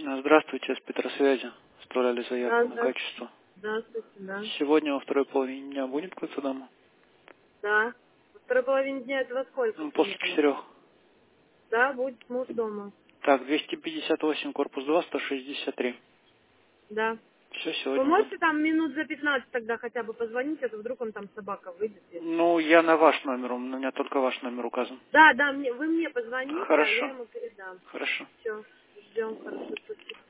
Здравствуйте, с Петросвязи. Оставляли заявку на Да, качество. здравствуйте, да. Сегодня во второй половине дня будет кто-то дома? Да. Во второй половине дня это во сколько После примерно? 4. Да, будет муж дома. Так, 258, корпус 2, 163. Да. Все, Вы сегодня буду. можете там минут за 15 тогда хотя бы позвонить, а то вдруг он там собака выйдет. Ну, я на ваш номер, у меня только ваш номер указан. Да, вы мне позвоните, а я Хорошо, ему передам. хорошо. Все, ждем, хорошо, спасибо.